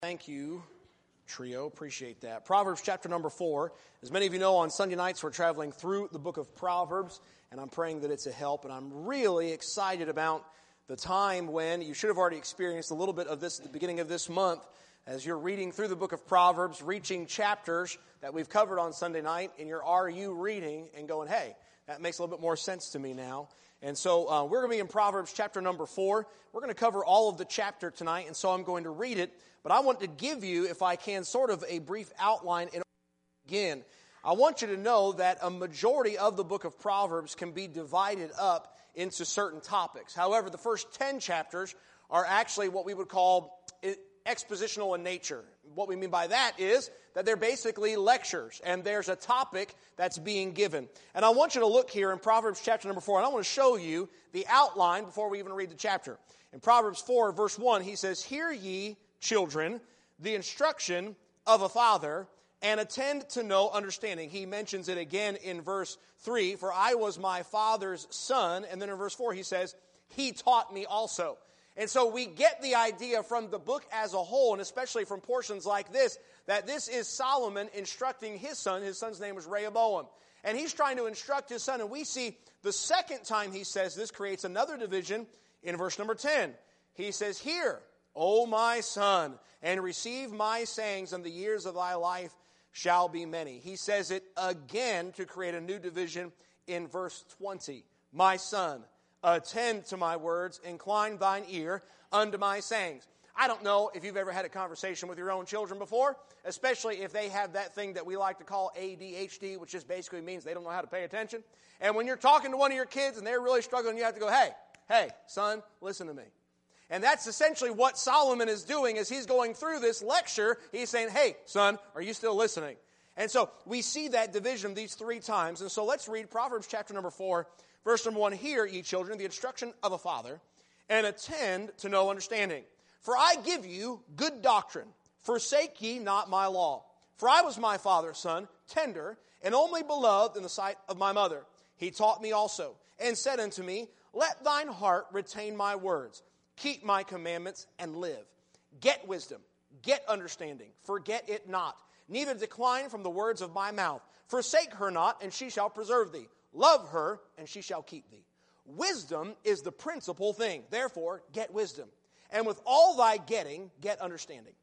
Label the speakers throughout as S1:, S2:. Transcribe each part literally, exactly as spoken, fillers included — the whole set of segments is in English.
S1: Thank you, Trio. Appreciate that. Proverbs chapter number four. As many of you know, on Sunday nights we're traveling through the book of Proverbs, and I'm praying that it's a help. And I'm really excited about the time when you should have already experienced a little bit of this at the beginning of this month as you're reading through the book of Proverbs, reaching chapters that we've covered on Sunday night in your R U reading and going, hey, that makes a little bit more sense to me now. And so uh, we're going to be in Proverbs chapter number four. We're going to cover all of the chapter tonight, and so I'm going to read it. But I want to give you, if I can, sort of a brief outline and begin. I want you to know that a majority of the book of Proverbs can be divided up into certain topics. However, the first ten chapters are actually what we would call expositional in nature. What we mean by that is that they're basically lectures, and there's a topic that's being given. And I want you to look here in Proverbs chapter number four, and I want to show you the outline before we even read the chapter. In Proverbs four, verse one, he says, "Hear ye, children, the instruction of a father, and attend to know understanding." He mentions it again in verse three, "For I was my father's son." And then in verse four he says, "He taught me also." And so we get the idea from the book as a whole, and especially from portions like this, that this is Solomon instructing his son. His son's name was Rehoboam. And he's trying to instruct his son. And we see the second time he says this creates another division in verse number ten. He says, "Hear, O my son, and receive my sayings, and the years of thy life shall be many." He says it again to create a new division in verse twenty. "My son, attend to my words, incline thine ear unto my sayings." I don't know if you've ever had a conversation with your own children before, especially if they have that thing that we like to call A D H D, which just basically means they don't know how to pay attention. And when you're talking to one of your kids and they're really struggling, you have to go, hey, hey, son, listen to me. And that's essentially what Solomon is doing as he's going through this lecture. He's saying, hey, son, are you still listening? And so we see that division these three times. And so let's read Proverbs chapter number four, verse number one. "Hear, ye children, the instruction of a father, and attend to know understanding. For I give you good doctrine. Forsake ye not my law. For I was my father's son, tender, and only beloved in the sight of my mother. He taught me also, and said unto me, Let thine heart retain my words. Keep my commandments, and live. Get wisdom, get understanding, forget it not. Neither decline from the words of my mouth. Forsake her not, and she shall preserve thee. Love her, and she shall keep thee. Wisdom is the principal thing. Therefore, get wisdom. And with all thy getting, get understanding.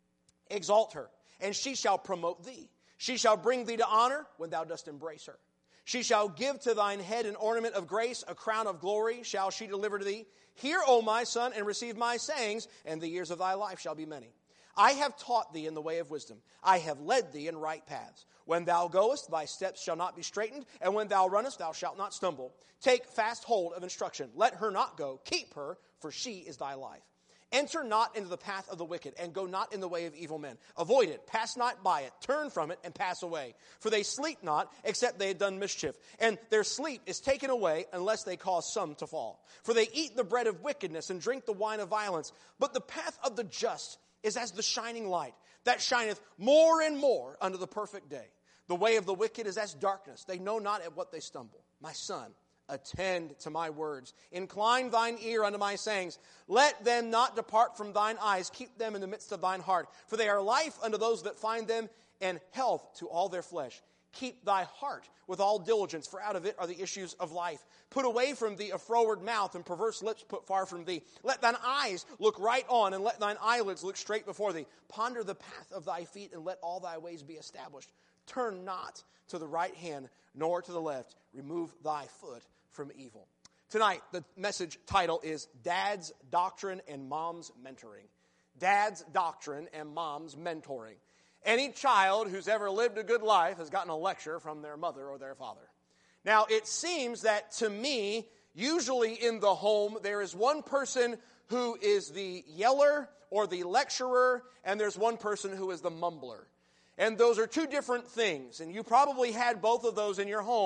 S1: Exalt her, and she shall promote thee. She shall bring thee to honor when thou dost embrace her. She shall give to thine head an ornament of grace, a crown of glory shall she deliver to thee. Hear, O my son, and receive my sayings, and the years of thy life shall be many. I have taught thee in the way of wisdom. I have led thee in right paths. When thou goest, thy steps shall not be straitened, and when thou runnest, thou shalt not stumble. Take fast hold of instruction. Let her not go. Keep her, for she is thy life. Enter not into the path of the wicked, and go not in the way of evil men. Avoid it, pass not by it, turn from it, and pass away. For they sleep not, except they have done mischief, and their sleep is taken away, unless they cause some to fall. For they eat the bread of wickedness, and drink the wine of violence. But the path of the just is as the shining light, that shineth more and more unto the perfect day. The way of the wicked is as darkness. They know not at what they stumble. My son, attend to my words. Incline thine ear unto my sayings. Let them not depart from thine eyes. Keep them in the midst of thine heart. For they are life unto those that find them, and health to all their flesh. Keep thy heart with all diligence, for out of it are the issues of life. Put away from thee a froward mouth, and perverse lips put far from thee. Let thine eyes look right on, and let thine eyelids look straight before thee. Ponder the path of thy feet, and let all thy ways be established. Turn not to the right hand, nor to the left. Remove thy foot from evil. Tonight, the message title is Dad's Doctrine and Mom's Mentoring. Dad's Doctrine and Mom's Mentoring. Any child who's ever lived a good life has gotten a lecture from their mother or their father. Now, it seems that to me, usually in the home, there is one person who is the yeller or the lecturer, and there's one person who is the mumbler. And those are two different things, and you probably had both of those in your home.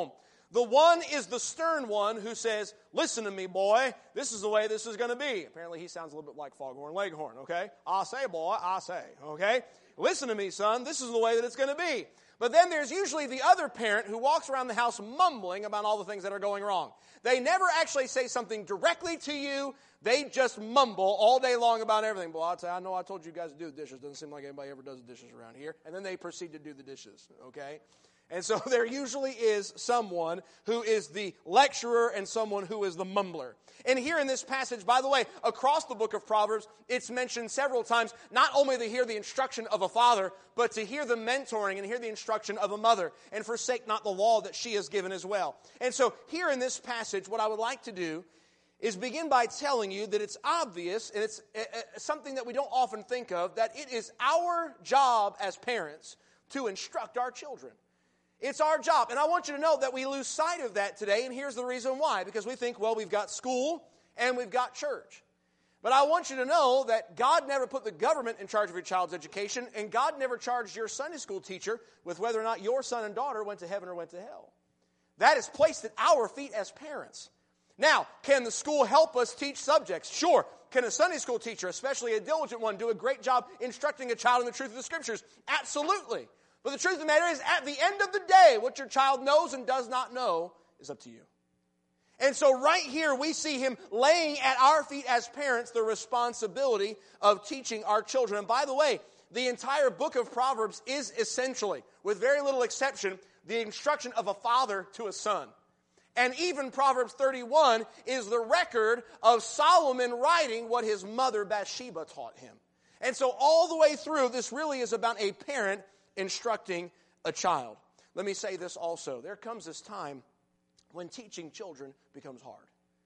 S1: The one is the stern one who says, listen to me, boy, this is the way this is going to be. Apparently he sounds a little bit like Foghorn Leghorn, okay? I say, boy, I say, okay? Listen to me, son, this is the way that it's going to be. But then there's usually the other parent who walks around the house mumbling about all the things that are going wrong. They never actually say something directly to you. They just mumble all day long about everything. Well, I'll tell you, I know I told you guys to do the dishes. Doesn't seem like anybody ever does the dishes around here. And then they proceed to do the dishes, okay? And so there usually is someone who is the lecturer and someone who is the mumbler. And here in this passage, by the way, across the book of Proverbs, it's mentioned several times, not only to hear the instruction of a father, but to hear the mentoring and hear the instruction of a mother, and forsake not the law that she has given as well. And so here in this passage, what I would like to do is begin by telling you that it's obvious, and it's something that we don't often think of, that it is our job as parents to instruct our children. It's our job. And I want you to know that we lose sight of that today, and here's the reason why. Because we think, well, we've got school and we've got church. But I want you to know that God never put the government in charge of your child's education, and God never charged your Sunday school teacher with whether or not your son and daughter went to heaven or went to hell. That is placed at our feet as parents. Now, can the school help us teach subjects? Sure. Can a Sunday school teacher, especially a diligent one, do a great job instructing a child in the truth of the Scriptures? Absolutely. But the truth of the matter is, at the end of the day, what your child knows and does not know is up to you. And so right here, we see him laying at our feet as parents the responsibility of teaching our children. And by the way, the entire book of Proverbs is essentially, with very little exception, the instruction of a father to a son. And even Proverbs thirty-one is the record of Solomon writing what his mother Bathsheba taught him. And so all the way through, this really is about a parent instructing a child. Let me say this also. There comes this time when teaching children becomes hard.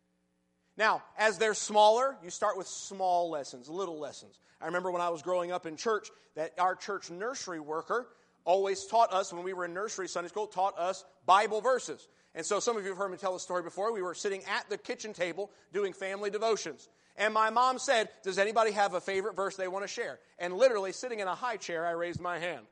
S1: Now, as they're smaller, you start with small lessons, little lessons. I remember when I was growing up in church that our church nursery worker always taught us, when we were in nursery Sunday school, taught us Bible verses. And so some of you have heard me tell the story before. We were sitting at the kitchen table doing family devotions. And my mom said, does anybody have a favorite verse they want to share? And literally, sitting in a high chair, I raised my hand.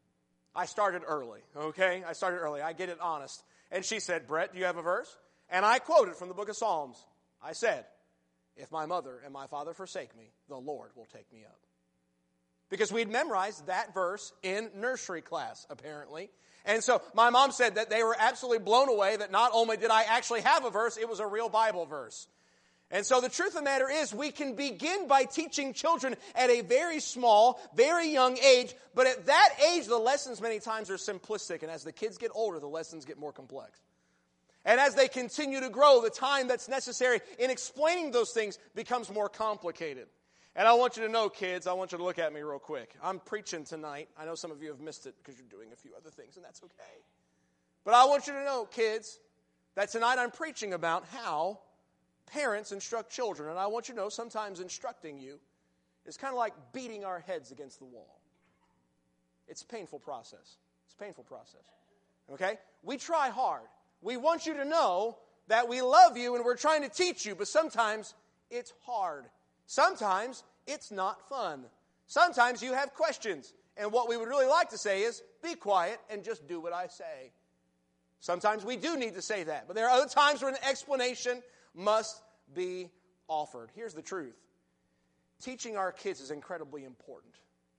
S1: I started early, okay? I started early. I get it honest. And she said, Brett, do you have a verse? And I quoted from the book of Psalms. I said, if my mother and my father forsake me, the Lord will take me up. Because we'd memorized that verse in nursery class, apparently. And so my mom said that they were absolutely blown away that not only did I actually have a verse, it was a real Bible verse. And so the truth of the matter is, we can begin by teaching children at a very small, very young age, but at that age, the lessons many times are simplistic, and as the kids get older, the lessons get more complex. And as they continue to grow, the time that's necessary in explaining those things becomes more complicated. And I want you to know, kids, I want you to look at me real quick. I'm preaching tonight. I know some of you have missed it because you're doing a few other things, and that's okay. But I want you to know, kids, that tonight I'm preaching about how parents instruct children. And I want you to know, sometimes instructing you is kind of like beating our heads against the wall. It's a painful process. It's a painful process. Okay? We try hard. We want you to know that we love you and we're trying to teach you, but sometimes it's hard. Sometimes it's not fun. Sometimes you have questions. And what we would really like to say is, be quiet and just do what I say. Sometimes we do need to say that. But there are other times where an explanation must be offered. Here's the truth. Teaching our kids is incredibly important.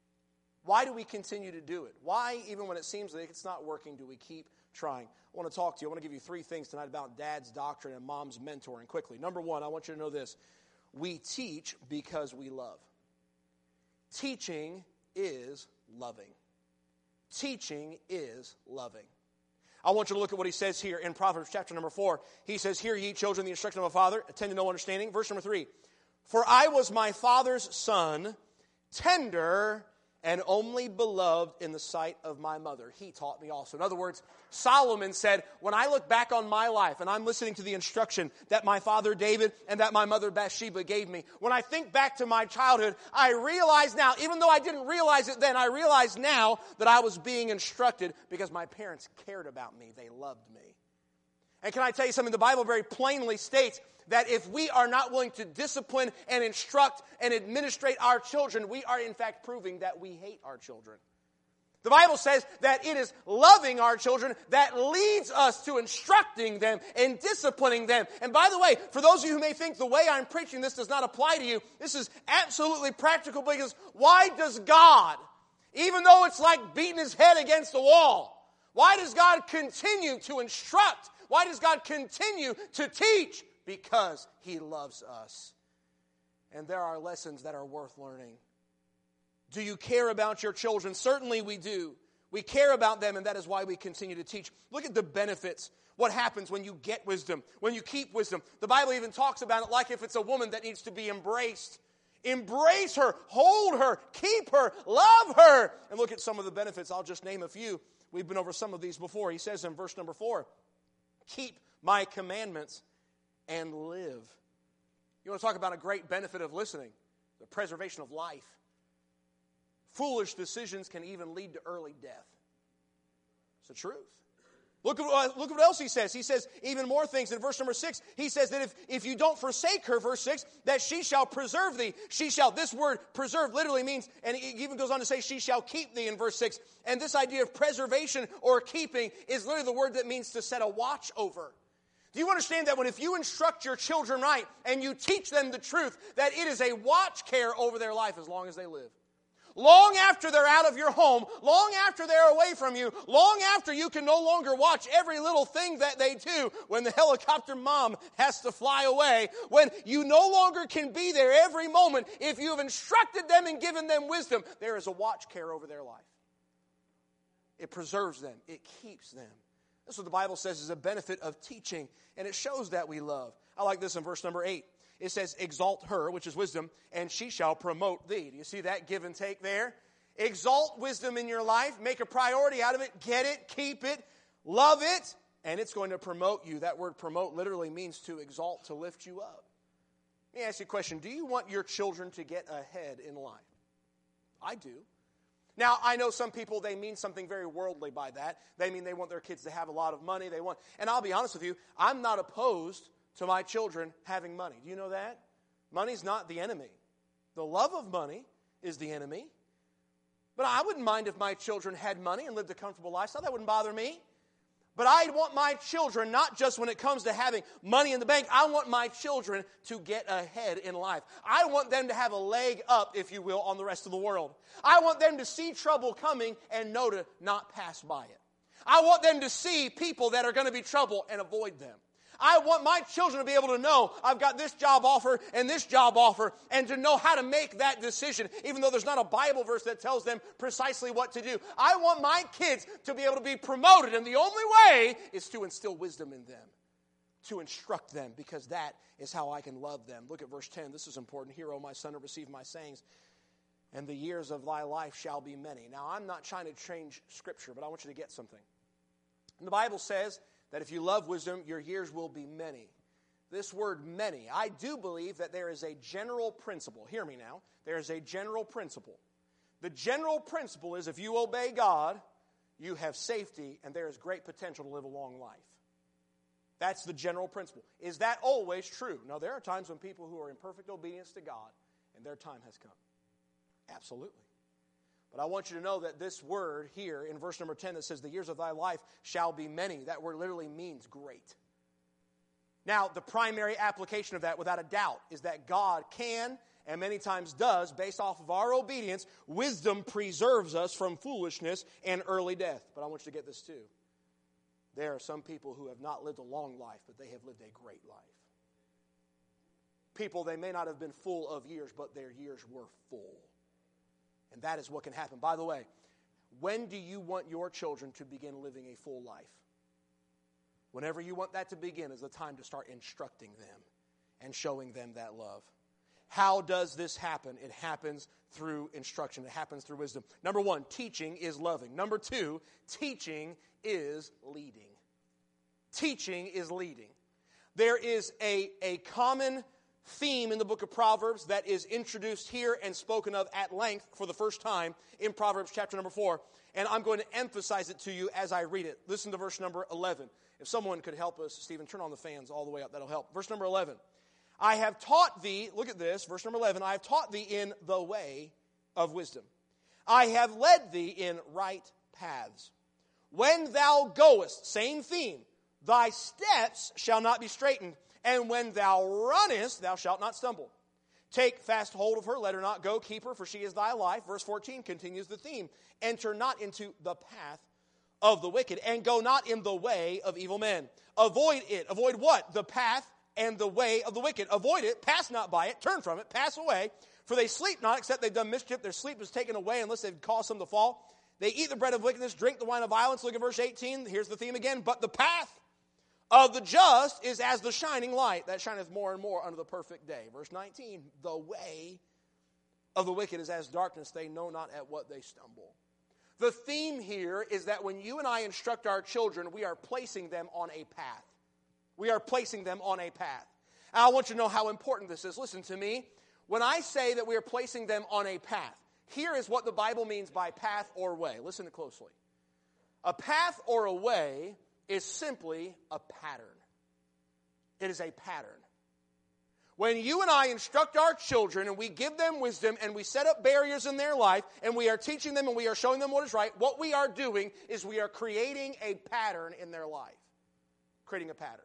S1: Why do we continue to do it? Why, even when it seems like it's not working, do we keep trying? I want to talk to you. I want to give you three things tonight about dad's doctrine and mom's mentoring quickly. Number one, I want you to know this. We teach because we love. Teaching is loving. Teaching is loving. I want you to look at what he says here in Proverbs chapter number four. He says, hear ye children the instruction of a father, attend to no understanding. Verse number three. For I was my father's son, tender and only beloved in the sight of my mother. He taught me also. In other words, Solomon said, when I look back on my life and I'm listening to the instruction that my father David and that my mother Bathsheba gave me, when I think back to my childhood, I realize now, even though I didn't realize it then, I realize now that I was being instructed because my parents cared about me. They loved me. And can I tell you something? The Bible very plainly states that if we are not willing to discipline and instruct and administrate our children, we are in fact proving that we hate our children. The Bible says that it is loving our children that leads us to instructing them and disciplining them. And by the way, for those of you who may think the way I'm preaching this does not apply to you, this is absolutely practical, because why does God, even though it's like beating his head against the wall, why does God continue to instruct? Why does God continue to teach? Because he loves us. And there are lessons that are worth learning. Do you care about your children? Certainly we do. We care about them, and that is why we continue to teach. Look at the benefits. What happens when you get wisdom, when you keep wisdom. The Bible even talks about it like if it's a woman that needs to be embraced. Embrace her, hold her, keep her, love her. And look at some of the benefits. I'll just name a few. We've been over some of these before. He says in verse number four, keep my commandments and live. You want to talk about a great benefit of listening? The preservation of life. Foolish decisions can even lead to early death. It's the truth. Look at, uh, look at what else he says. He says even more things. In verse number six, he says that if, if you don't forsake her, verse six, that she shall preserve thee. She shall, this word preserve literally means, and he even goes on to say, she shall keep thee in verse six. And this idea of preservation or keeping is literally the word that means to set a watch over. Do you understand that when if you instruct your children right and you teach them the truth, that it is a watch care over their life as long as they live? Long after they're out of your home, long after they're away from you, long after you can no longer watch every little thing that they do, when the helicopter mom has to fly away, when you no longer can be there every moment, if you have instructed them and given them wisdom, there is a watch care over their life. It preserves them. It keeps them. That's what the Bible says is a benefit of teaching, and it shows that we love. I like this in verse number eight. It says, exalt her, which is wisdom, and she shall promote thee. Do you see that give and take there? Exalt wisdom in your life. Make a priority out of it. Get it. Keep it. Love it. And it's going to promote you. That word promote literally means to exalt, to lift you up. Let me ask you a question. Do you want your children to get ahead in life? I do. Now, I know some people, they mean something very worldly by that. They mean they want their kids to have a lot of money. They want, and I'll be honest with you, I'm not opposed to my children having money. Do you know that? Money's not the enemy. The love of money is the enemy. But I wouldn't mind if my children had money and lived a comfortable lifestyle. That wouldn't bother me. But I want my children, not just when it comes to having money in the bank, I want my children to get ahead in life. I want them to have a leg up, if you will, on the rest of the world. I want them to see trouble coming and know to not pass by it. I want them to see people that are going to be trouble and avoid them. I want my children to be able to know I've got this job offer and this job offer, and to know how to make that decision, even though there's not a Bible verse that tells them precisely what to do. I want my kids to be able to be promoted, and the only way is to instill wisdom in them, to instruct them, because that is how I can love them. Look at verse ten. This is important. Hear, O my son, to receive my sayings, and the years of thy life shall be many. Now, I'm not trying to change Scripture, but I want you to get something. And the Bible says that if you love wisdom, your years will be many. This word many, I do believe that there is a general principle. Hear me now. There is a general principle. The general principle is if you obey God, you have safety, and there is great potential to live a long life. That's the general principle. Is that always true? No, there are times when people who are in perfect obedience to God, and their time has come. Absolutely. But I want you to know that this word here in verse number ten that says, the years of thy life shall be many, that word literally means great. Now, the primary application of that, without a doubt, is that God can, and many times does, based off of our obedience, wisdom preserves us from foolishness and early death. But I want you to get this too. There are some people who have not lived a long life, but they have lived a great life. People, they may not have been full of years, but their years were full. And that is what can happen. By the way, when do you want your children to begin living a full life? Whenever you want that to begin is the time to start instructing them and showing them that love. How does this happen? It happens through instruction. It happens through wisdom. Number one, teaching is loving. Number two, teaching is leading. Teaching is leading. There is a, a common theme in the book of Proverbs that is introduced here and spoken of at length for the first time in Proverbs chapter number four. And I'm going to emphasize it to you as I read it. Listen to verse number eleven. If someone could help us, Stephen, turn on the fans all the way up. That'll help. Verse number eleven. I have taught thee, look at this, verse number eleven, I have taught thee in the way of wisdom. I have led thee in right paths. When thou goest, same theme, thy steps shall not be straitened, and when thou runnest, thou shalt not stumble. Take fast hold of her, let her not go, keep her, for she is thy life. Verse fourteen continues the theme. Enter not into the path of the wicked, and go not in the way of evil men. Avoid it. Avoid what? The path and the way of the wicked. Avoid it, pass not by it, turn from it, pass away. For they sleep not, except they've done mischief. Their sleep is taken away unless they've caused them to fall. They eat the bread of wickedness, drink the wine of violence. Look at verse eighteen. Here's the theme again. But the path of the just is as the shining light that shineth more and more unto the perfect day. Verse nineteen. The way of the wicked is as darkness. They know not at what they stumble. The theme here is that when you and I instruct our children, we are placing them on a path. We are placing them on a path. And I want you to know how important this is. Listen to me. When I say that we are placing them on a path, here is what the Bible means by path or way. Listen closely. A path or a way is simply a pattern. It is a pattern. When you and I instruct our children and we give them wisdom and we set up barriers in their life and we are teaching them and we are showing them what is right, what we are doing is we are creating a pattern in their life. Creating a pattern.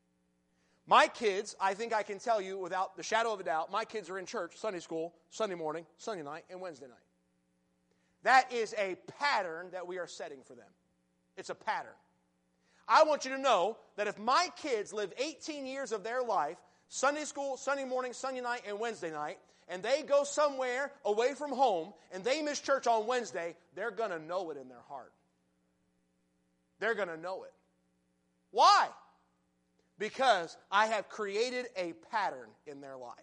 S1: My kids, I think I can tell you without the shadow of a doubt, my kids are in church, Sunday school, Sunday morning, Sunday night, and Wednesday night. That is a pattern that we are setting for them. It's a pattern. I want you to know that if my kids live eighteen years of their life, Sunday school, Sunday morning, Sunday night, and Wednesday night, and they go somewhere away from home, and they miss church on Wednesday, they're going to know it in their heart. They're going to know it. Why? Because I have created a pattern in their life.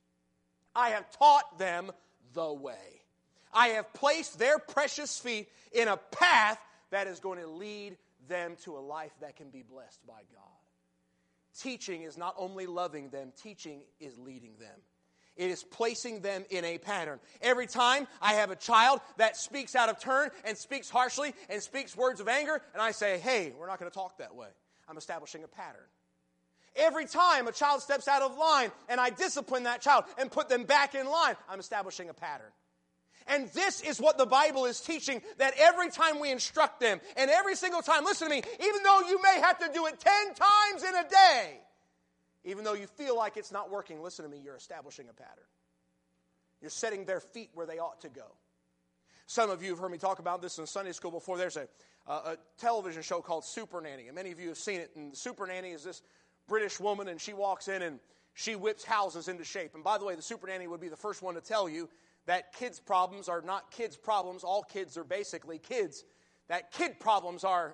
S1: I have taught them the way. I have placed their precious feet in a path that is going to lead them to a life that can be blessed by God. Teaching is not only loving them, teaching is leading them. It is placing them in a pattern. Every time I have a child that speaks out of turn and speaks harshly and speaks words of anger, and I say, hey, we're not going to talk that way. I'm establishing a pattern. Every time a child steps out of line and I discipline that child and put them back in line, I'm establishing a pattern. And this is what the Bible is teaching, that every time we instruct them, and every single time, listen to me, even though you may have to do it ten times in a day, even though you feel like it's not working, listen to me, you're establishing a pattern. You're setting their feet where they ought to go. Some of you have heard me talk about this in Sunday school before. There's a, uh, a television show called Super Nanny, and many of you have seen it. And Super Nanny is this British woman, and she walks in and she whips houses into shape. And by the way, the Super Nanny would be the first one to tell you that kids' problems are not kids' problems. All kids are basically kids. That kid problems are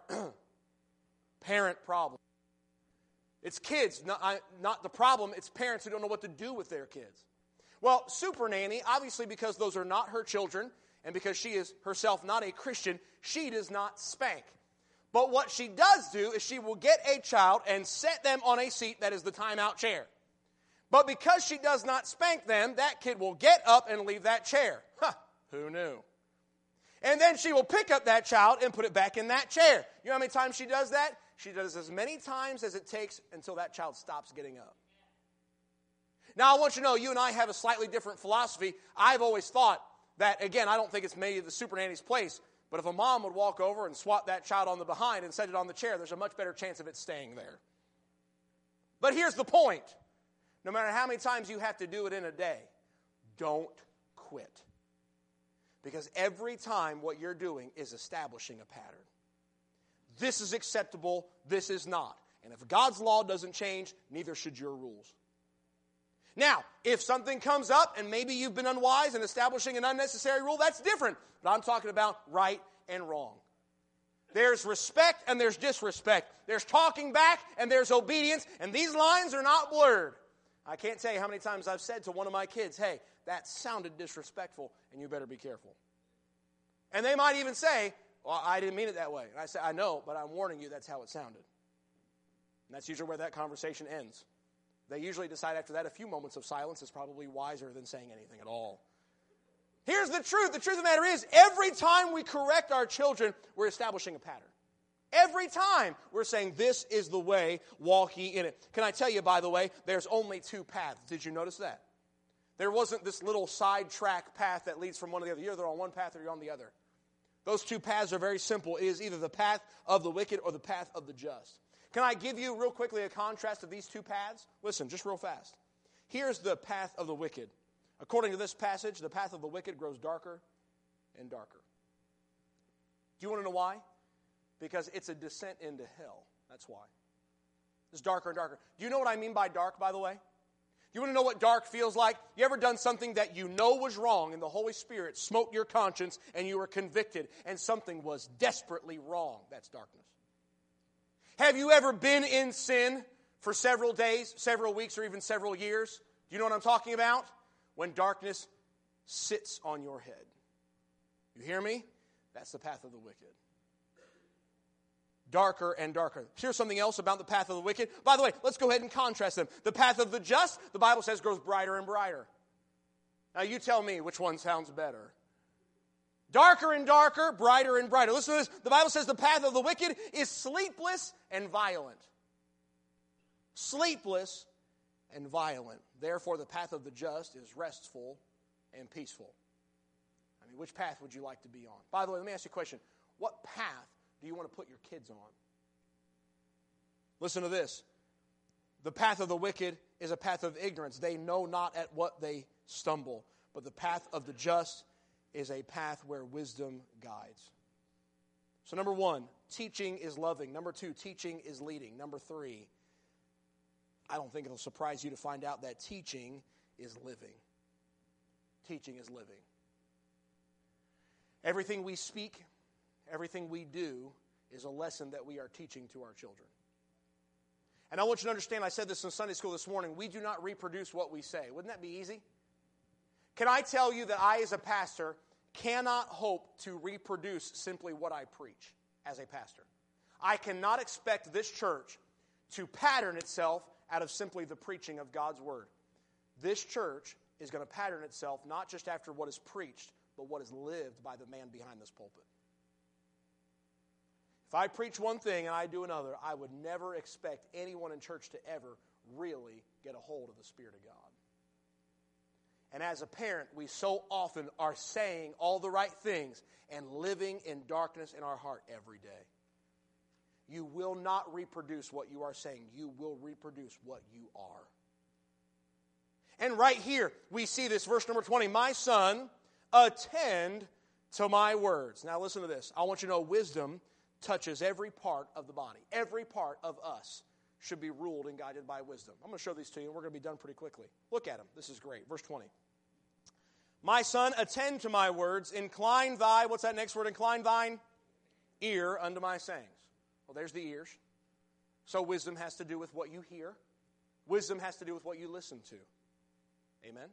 S1: parent problems. It's kids, not, not the problem. It's parents who don't know what to do with their kids. Well, Super Nanny, obviously because those are not her children, and because she is herself not a Christian, she does not spank. But what she does do is she will get a child and set them on a seat that is the timeout chair. But because she does not spank them, that kid will get up and leave that chair. Huh, who knew? And then she will pick up that child and put it back in that chair. You know how many times she does that? She does as many times as it takes until that child stops getting up. Now, I want you to know, you and I have a slightly different philosophy. I've always thought that, again, I don't think it's maybe the Super Nanny's place, but if a mom would walk over and swap that child on the behind and set it on the chair, there's a much better chance of it staying there. But here's the point. No matter how many times you have to do it in a day, don't quit. Because every time what you're doing is establishing a pattern. This is acceptable, this is not. And if God's law doesn't change, neither should your rules. Now, if something comes up and maybe you've been unwise in establishing an unnecessary rule, that's different. But I'm talking about right and wrong. There's respect and there's disrespect. There's talking back and there's obedience. And these lines are not blurred. I can't tell you how many times I've said to one of my kids, hey, that sounded disrespectful and you better be careful. And they might even say, well, I didn't mean it that way. And I say, I know, but I'm warning you that's how it sounded. And that's usually where that conversation ends. They usually decide after that a few moments of silence is probably wiser than saying anything at all. Here's the truth. The truth of the matter is, every time we correct our children, we're establishing a pattern. Every time we're saying, this is the way, walk ye in it. Can I tell you, by the way, there's only two paths. Did you notice that? There wasn't this little sidetrack path that leads from one to the other. You're either on one path or you're on the other. Those two paths are very simple. It is either the path of the wicked or the path of the just. Can I give you real quickly a contrast of these two paths? Listen, just real fast. Here's the path of the wicked. According to this passage, the path of the wicked grows darker and darker. Do you want to know why? Because it's a descent into hell. That's why. It's darker and darker. Do you know what I mean by dark, by the way? You want to know what dark feels like? You ever done something that you know was wrong and the Holy Spirit smote your conscience and you were convicted and something was desperately wrong? That's darkness. Have you ever been in sin for several days, several weeks, or even several years? Do you know what I'm talking about? When darkness sits on your head. You hear me? That's the path of the wicked. Darker and darker. Here's something else about the path of the wicked. By the way, let's go ahead and contrast them. The path of the just, the Bible says, grows brighter and brighter. Now you tell me which one sounds better. Darker and darker, brighter and brighter. Listen to this. The Bible says the path of the wicked is sleepless and violent. Sleepless and violent. Therefore, the path of the just is restful and peaceful. I mean, which path would you like to be on? By the way, let me ask you a question. What path do you want to put your kids on? Listen to this. The path of the wicked is a path of ignorance. They know not at what they stumble. But the path of the just is a path where wisdom guides. So number one, teaching is loving. Number two, teaching is leading. Number three, I don't think it'll surprise you to find out that teaching is living. Teaching is living. Everything we speak, everything we do is a lesson that we are teaching to our children. And I want you to understand, I said this in Sunday school this morning, we do not reproduce what we say. Wouldn't that be easy? Can I tell you that I, as a pastor, cannot hope to reproduce simply what I preach as a pastor? I cannot expect this church to pattern itself out of simply the preaching of God's Word. This church is going to pattern itself not just after what is preached, but what is lived by the man behind this pulpit. If I preach one thing and I do another, I would never expect anyone in church to ever really get a hold of the Spirit of God. And as a parent, we so often are saying all the right things and living in darkness in our heart every day. You will not reproduce what you are saying. You will reproduce what you are. And right here, we see this, verse number twenty. My son, attend to my words. Now listen to this. I want you to know wisdom touches every part of the body. Every part of us should be ruled and guided by wisdom. I'm going to show these to you, and we're going to be done pretty quickly. Look at them. This is great. Verse twenty. My son, attend to my words. Incline thy, what's that next word? Incline thine ear unto my sayings. Well, there's the ears. So wisdom has to do with what you hear. Wisdom has to do with what you listen to. Amen?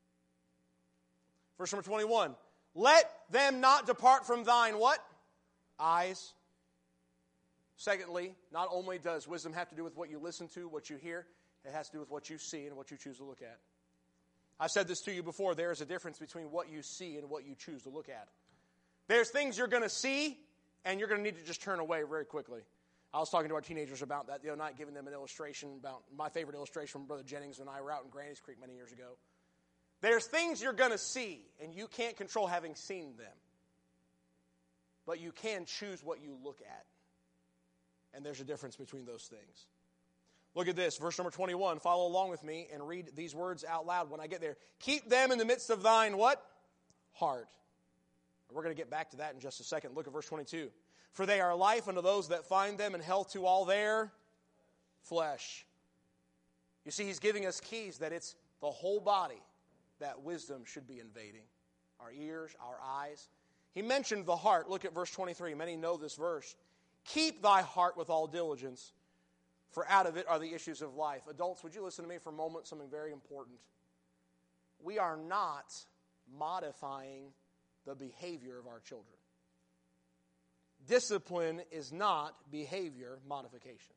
S1: Verse number twenty-one. Let them not depart from thine what? Eyes. Secondly, not only does wisdom have to do with what you listen to, what you hear, it has to do with what you see and what you choose to look at. I've said this to you before. There is a difference between what you see and what you choose to look at. There's things you're going to see, and you're going to need to just turn away very quickly. I was talking to our teenagers about that the other night, giving them an illustration about my favorite illustration from Brother Jennings when I were out in Granny's Creek many years ago. There's things you're going to see, and you can't control having seen them. But you can choose what you look at. And there's a difference between those things. Look at this, verse number twenty-one. Follow along with me and read these words out loud when I get there. Keep them in the midst of thine what? Heart. And we're going to get back to that in just a second. Look at verse twenty-two. For they are life unto those that find them, and health to all their flesh. You see, he's giving us keys that it's the whole body that wisdom should be invading. Our ears, our eyes. He mentioned the heart. Look at verse twenty-three. Many know this verse. Keep thy heart with all diligence, for out of it are the issues of life. Adults, would you listen to me for a moment? Something very important. We are not modifying the behavior of our children. Discipline is not behavior modification.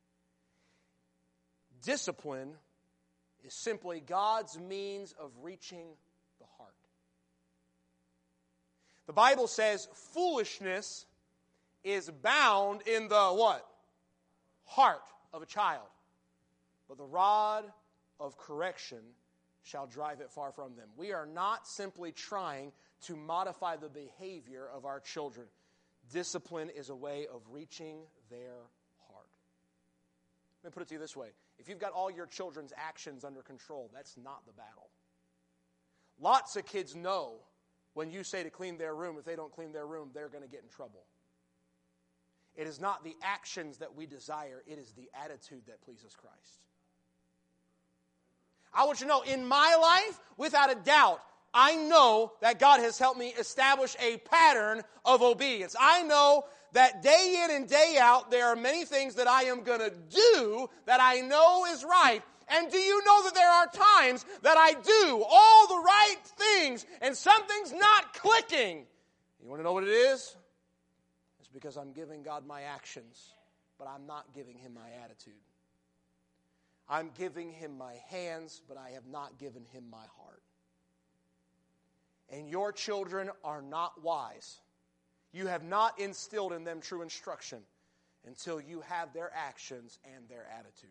S1: Discipline is simply God's means of reaching the heart. The Bible says foolishness is bound in the what? Heart of a child. But the rod of correction shall drive it far from them. We are not simply trying to modify the behavior of our children. Discipline is a way of reaching their heart. Let me put it to you this way. If you've got all your children's actions under control, that's not the battle. Lots of kids know when you say to clean their room, if they don't clean their room, they're going to get in trouble. It is not the actions that we desire, it is the attitude that pleases Christ. I want you to know, in my life, without a doubt, I know that God has helped me establish a pattern of obedience. I know that day in and day out, there are many things that I am going to do that I know is right. And do you know that there are times that I do all the right things and something's not clicking? You want to know what it is? It's because I'm giving God my actions, but I'm not giving Him my attitude. I'm giving Him my hands, but I have not given Him my heart. And your children are not wise. You have not instilled in them true instruction until you have their actions and their attitude.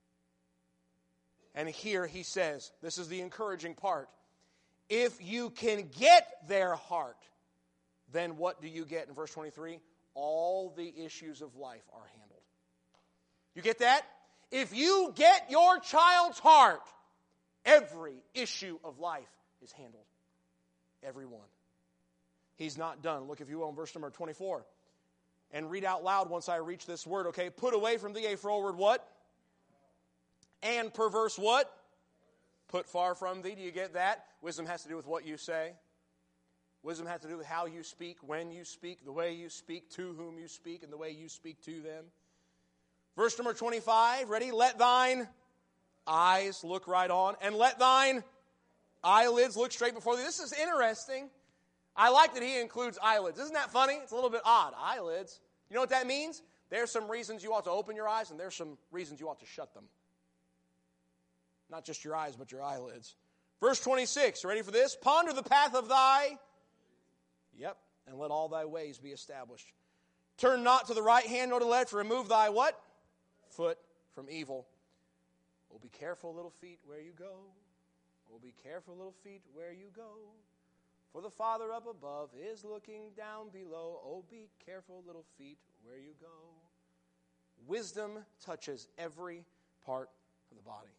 S1: And here he says, this is the encouraging part, if you can get their heart, then what do you get in verse twenty-three? All the issues of life are handled. You get that? If you get your child's heart, every issue of life is handled. Every one. He's not done. Look, if you will, in verse number twenty-four. And read out loud once I reach this word, okay? Put away from thee a froward what? And perverse what? Put far from thee. Do you get that? Wisdom has to do with what you say. Wisdom has to do with how you speak, when you speak, the way you speak, to whom you speak, and the way you speak to them. Verse number twenty-five, ready? Let thine eyes look right on, and let thine eyelids look straight before thee. This is interesting. I like that he includes eyelids. Isn't that funny? It's a little bit odd. Eyelids. You know what that means? There's some reasons you ought to open your eyes, and there's some reasons you ought to shut them. Not just your eyes, but your eyelids. Verse twenty-six, ready for this? Ponder the path of thy... Yep, and let all thy ways be established. Turn not to the right hand nor to the left, remove thy what? Foot from evil. Oh, be careful, little feet, where you go. Oh, be careful, little feet, where you go. For the Father up above is looking down below. Oh, be careful, little feet, where you go. Wisdom touches every part of the body.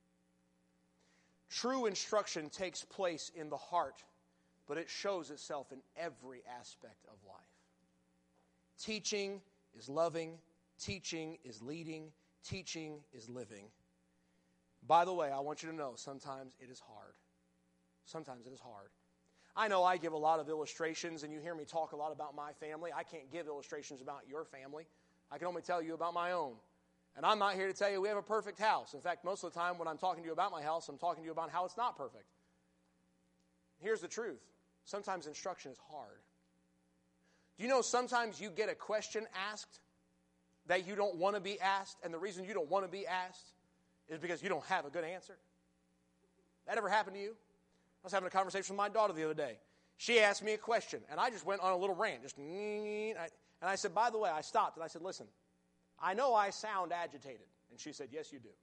S1: True instruction takes place in the heart, but it shows itself in every aspect of life. Teaching is loving. Teaching is leading. Teaching is living. By the way, I want you to know, sometimes it is hard. Sometimes it is hard. I know I give a lot of illustrations, and you hear me talk a lot about my family. I can't give illustrations about your family. I can only tell you about my own. And I'm not here to tell you we have a perfect house. In fact, most of the time when I'm talking to you about my house, I'm talking to you about how it's not perfect. Here's the truth. Sometimes instruction is hard. Do you know sometimes you get a question asked that you don't want to be asked, and the reason you don't want to be asked is because you don't have a good answer? That ever happened to you? I was having a conversation with my daughter the other day. She asked me a question, and I just went on a little rant. Just, and I said, by the way, I stopped, and I said, listen, I know I sound agitated. And she said, yes, you do.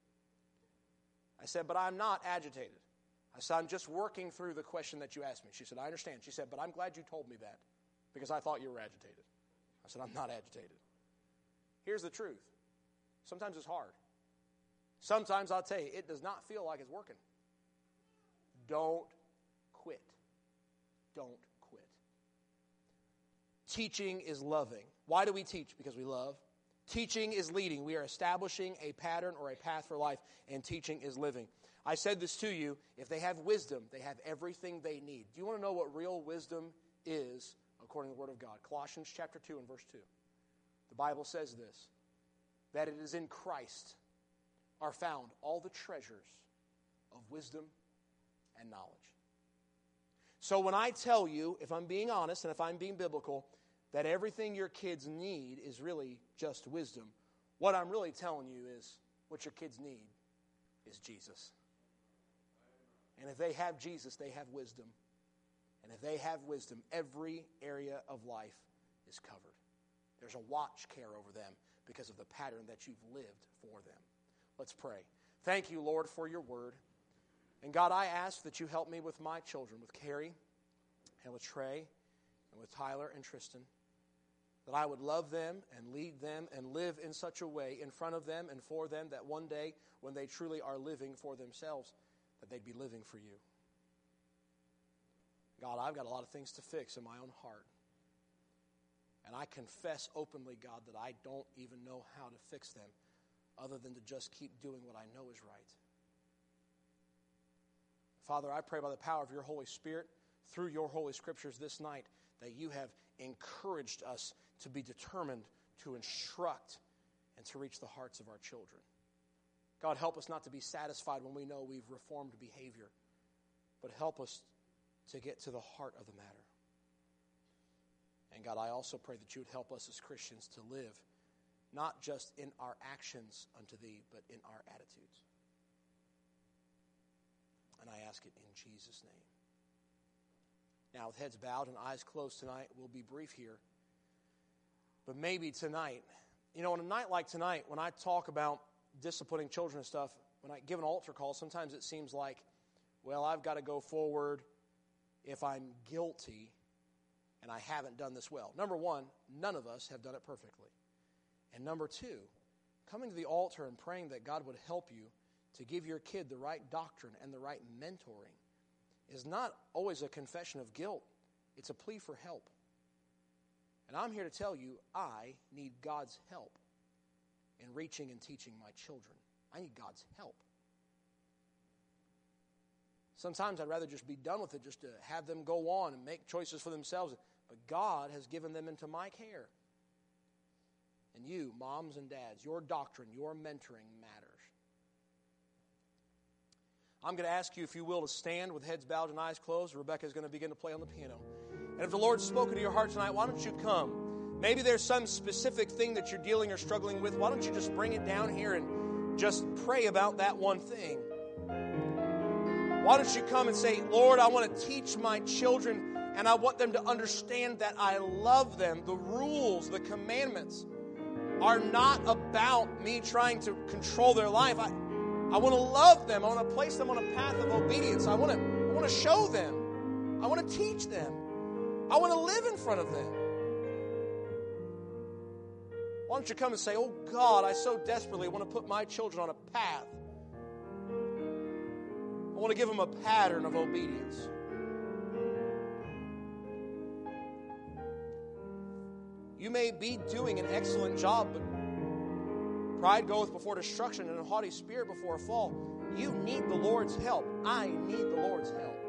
S1: I said, but I'm not agitated. I said, I'm just working through the question that you asked me. She said, I understand. She said, but I'm glad you told me that because I thought you were agitated. I said, I'm not agitated. Here's the truth. Sometimes it's hard. Sometimes I'll tell you, it does not feel like it's working. Don't quit. Don't quit. Teaching is loving. Why do we teach? Because we love. Teaching is leading. We are establishing a pattern or a path for life, and teaching is living. I said this to you, if they have wisdom, they have everything they need. Do you want to know what real wisdom is according to the Word of God? Colossians chapter two and verse two. The Bible says this, that it is in Christ are found all the treasures of wisdom and knowledge. So when I tell you, if I'm being honest and if I'm being biblical, that everything your kids need is really just wisdom, what I'm really telling you is what your kids need is Jesus. And if they have Jesus, they have wisdom. And if they have wisdom, every area of life is covered. There's a watch care over them because of the pattern that you've lived for them. Let's pray. Thank you, Lord, for your word. And God, I ask that you help me with my children, with Carrie and with Trey and with Tyler and Tristan, that I would love them and lead them and live in such a way in front of them and for them that one day when they truly are living for themselves, that they'd be living for you. God, I've got a lot of things to fix in my own heart. And I confess openly, God, that I don't even know how to fix them other than to just keep doing what I know is right. Father, I pray by the power of your Holy Spirit, through your Holy Scriptures this night, that you have encouraged us to be determined to instruct and to reach the hearts of our children. God, help us not to be satisfied when we know we've reformed behavior, but help us to get to the heart of the matter. And God, I also pray that you would help us as Christians to live not just in our actions unto thee, but in our attitudes. And I ask it in Jesus' name. Now, with heads bowed and eyes closed tonight, we'll be brief here. But maybe tonight, you know, on a night like tonight, when I talk about disciplining children and stuff, when I give an altar call, sometimes it seems like, well, I've got to go forward if I'm guilty and I haven't done this well. Number one, none of us have done it perfectly. And number two, coming to the altar and praying that God would help you to give your kid the right doctrine and the right mentoring is not always a confession of guilt. It's a plea for help. And I'm here to tell you, I need God's help in reaching and teaching my children. I need God's help. Sometimes I'd rather just be done with it, just to have them go on and make choices for themselves. But God has given them into my care. And you, moms and dads, your doctrine, your mentoring matters. I'm going to ask you, if you will, to stand with heads bowed and eyes closed. Rebecca is going to begin to play on the piano. And if the Lord's spoken to your heart tonight, why don't you come? Maybe there's some specific thing that you're dealing or struggling with. Why don't you just bring it down here and just pray about that one thing? Why don't you come and say, Lord, I want to teach my children, and I want them to understand that I love them. The rules, the commandments are not about me trying to control their life. I, I want to love them. I want to place them on a path of obedience. I want to, I want to show them. I want to teach them. I want to live in front of them. Why don't you come and say, oh God, I so desperately want to put my children on a path. I want to give them a pattern of obedience. You may be doing an excellent job, but pride goeth before destruction and a haughty spirit before a fall. You need the Lord's help. I need the Lord's help.